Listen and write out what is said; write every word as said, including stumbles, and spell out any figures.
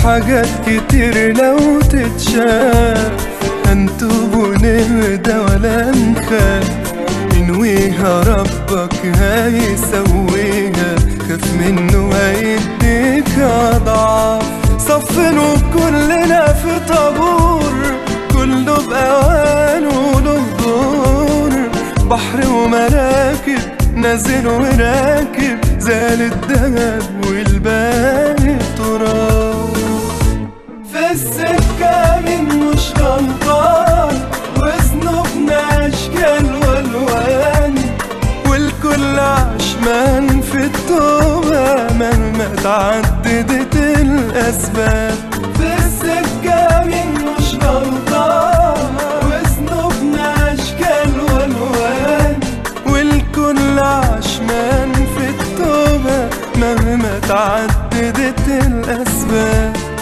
حاجات كتير لو تتشاف، هنتوب ونهدى ولا نخاف، ينويها ربك هيسويها، خاف منه هيديك أضعاف. صفنوا كلنا في طابور، كله بأوانه له دور، بحر ومراكب نازل وراكب، زال الدهب والبال